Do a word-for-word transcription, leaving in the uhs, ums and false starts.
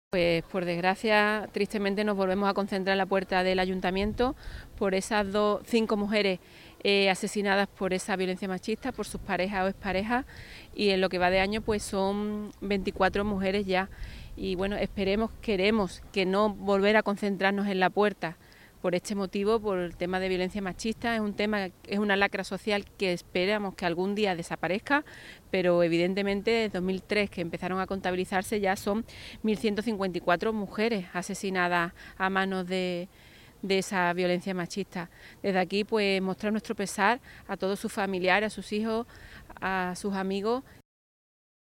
Pues por desgracia, tristemente nos volvemos a concentrar en la puerta del ayuntamiento por esas dos, cinco mujeres eh, asesinadas por esa violencia machista, por sus parejas o exparejas, y en lo que va de año pues son veinticuatro mujeres ya. Y bueno, esperemos, queremos que no volver a concentrarnos en la puerta por este motivo, por el tema de violencia machista. Es un tema, es una lacra social que esperamos que algún día desaparezca, pero evidentemente desde dos mil tres, que empezaron a contabilizarse, ya son mil ciento cincuenta y cuatro mujeres asesinadas a manos de, de esa violencia machista. Desde aquí pues mostrar nuestro pesar a todos sus familiares, a sus hijos, a sus amigos,